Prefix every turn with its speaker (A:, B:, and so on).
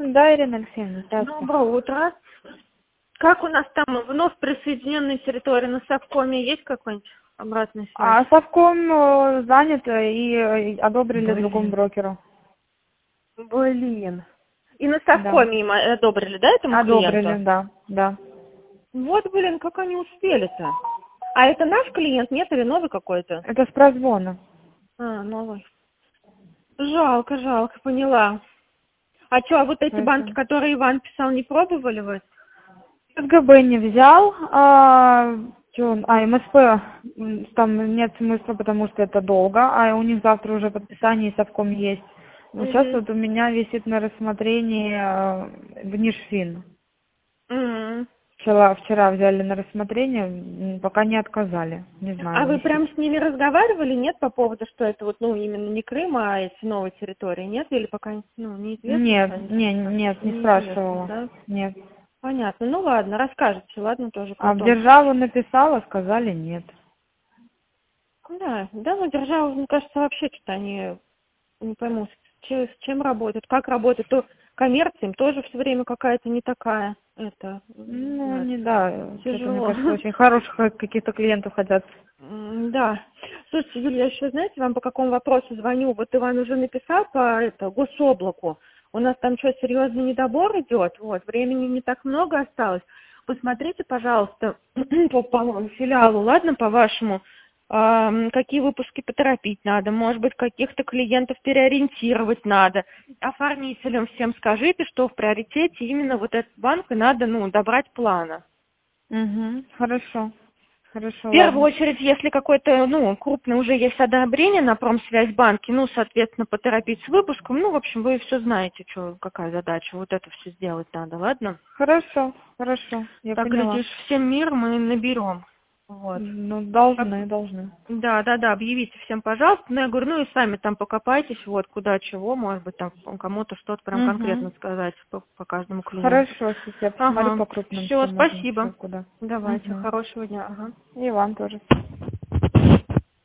A: Да, Ирина Алексеевна, здравствуйте.
B: Доброе утро. Как у нас там вновь присоединенная территория на Совкоме? Есть какой-нибудь обратная связь?
A: А Совком занят и одобрили другому
B: Блин.
A: брокеру.
B: Блин. И на
A: Да.
B: Совкоме им одобрили, да, этому
A: Одобрили,
B: клиенту?
A: да.
B: Вот, блин, как они успели-то? А это наш клиент, нет, или новый какой-то?
A: Это с прозвона.
B: А, новый. Жалко, поняла. А что, а вот эти банки,
A: Поэтому.
B: которые Иван писал, не пробовали вы?
A: СГБ не взял, МСП, там нет смысла, потому что это долго, а у них завтра уже подписание и Совком есть. Но сейчас
B: Угу.
A: вот у меня висит на рассмотрении Внешфин. Вчера взяли на рассмотрение, пока не отказали. Не
B: А
A: знаю,
B: вы
A: висит.
B: прям с ними разговаривали, нет, по поводу, что это вот, ну, именно не Крым, а эти новые территории, нет? Или пока, ну, неизвестно?
A: Нет,
B: Пока
A: нет, не
B: неизвестно,
A: спрашивала.
B: да?
A: Нет.
B: Понятно. Ну, ладно, расскажете, ладно, тоже
A: А в
B: потом.
A: державу написала, сказали нет.
B: Да, ну, держава, мне кажется, вообще что-то они, не пойму, с чем работают, как работают. То коммерция им тоже все время какая-то не такая. Это,
A: Ну,
B: да,
A: не да, что-то, мне
B: тяжело.
A: кажется, очень хороших каких-то клиентов хотят.
B: Да. Слушайте, Юлия, я еще, знаете, вам по какому вопросу звоню? Вот Иван уже написал по гособлаку. У нас там что, серьезный недобор идет? Вот, времени не так много осталось. Посмотрите, пожалуйста, по филиалу, ладно, по-вашему, какие выпуски поторопить надо, может быть, каких-то клиентов переориентировать надо. Оформителям всем скажите, что в приоритете именно вот этот банк и надо, добрать плана.
A: Угу, хорошо,
B: В первую
A: ладно.
B: очередь, если какой-то, крупный уже есть одобрение на Промсвязьбанке, соответственно, поторопить с выпуском. В общем, вы все знаете, какая задача. Вот это все сделать надо, ладно?
A: Хорошо, я
B: Так,
A: поняла.
B: глядишь, всем мир мы наберем. Вот.
A: Ну,
B: Так,
A: должны.
B: да, объявите всем, пожалуйста. Я говорю, и сами там покопайтесь, вот, куда, чего, может быть, там кому-то что-то прям
A: Угу.
B: конкретно сказать по каждому клиенту.
A: Хорошо, сейчас я посмотрю
B: Ага,
A: по крупным,
B: все,
A: что можно, что
B: спасибо.
A: куда.
B: Давайте,
A: Угу.
B: хорошего дня. Ага.
A: И вам тоже.